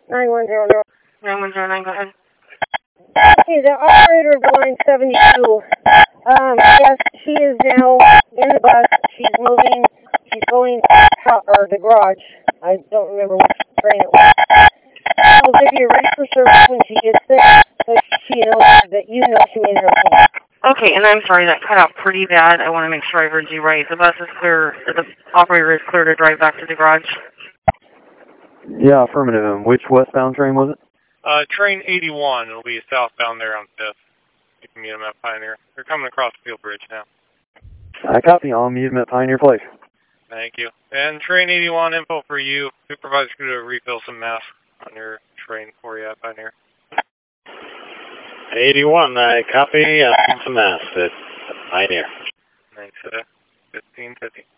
9100. 9109, go ahead. Okay, the operator of line 72. Yes, she is now in the bus. She's moving. She's going or the garage. I don't remember which train it was. I'll give you ready for service when she gets there, so she knows that you know she made her point. Okay, and I'm sorry, that cut out pretty bad. I want to make sure I heard you right. The bus is clear, the operator is clear to drive back to the garage? Yeah, affirmative. And which westbound train was it? Train 81. It'll be southbound there on 5th. You can meet them at Pioneer. They're coming across the Field Bridge now. I copy. I'll meet him at Pioneer Place. Thank you. And Train 81, info for you. Supervisor's going to refill some masks on your train for you at Pioneer. 81, I copy. Some masks at Pioneer. Thanks, 1550.